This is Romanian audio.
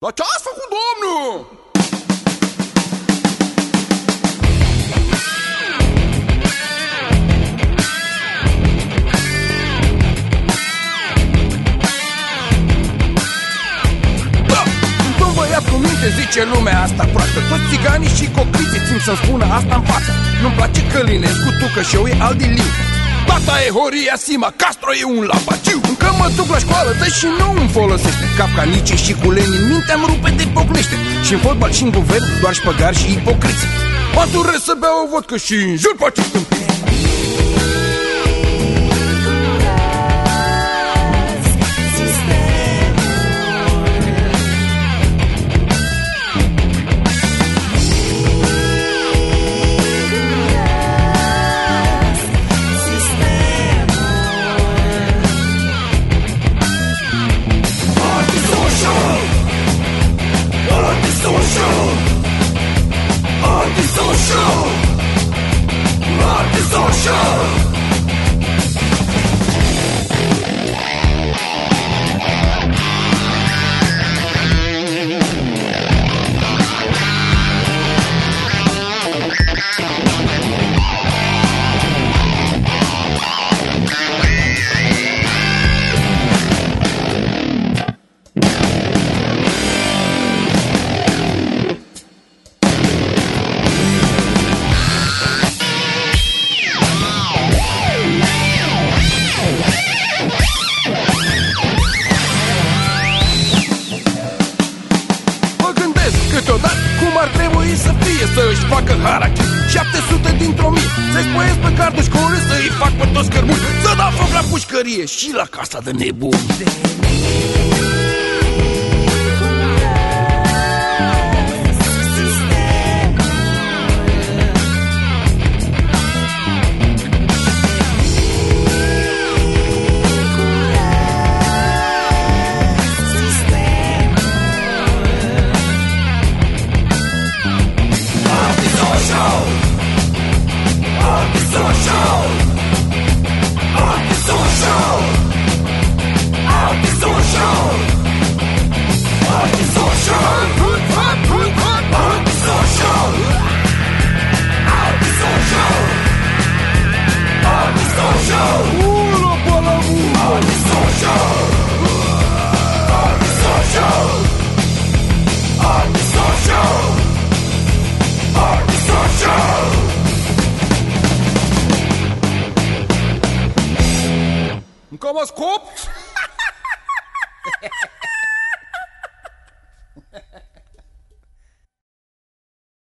Dar ce ați făcut, domnul? Da, sunt un băiat cu minte, zice lumea asta proastă. Toți țiganii și cocriții țin să-mi spună asta în față. Nu-mi place Călinescu cu tucă și eu e Aldiliu. Tata e Horia Sima, Castro e un lapaciu. Încă mă duc la școală, dă și nu îmi folosește. Capcanice și cu Lenin, mintea-mi rupe de pocnește. Și în fotbal și în guvern, doar șpăgari și ipocriți. Mă duresc să beau o vodcă și înjur pe acest câmpit. Câteodată cum ar trebui să fie, să își facă harakiri 700 dintr-o mie, să-i spoiesc pe cardul școlii, să-i fac pe toți cărmuni, să dau foc la pușcărie și la casa de nebuni. Încă mă scop?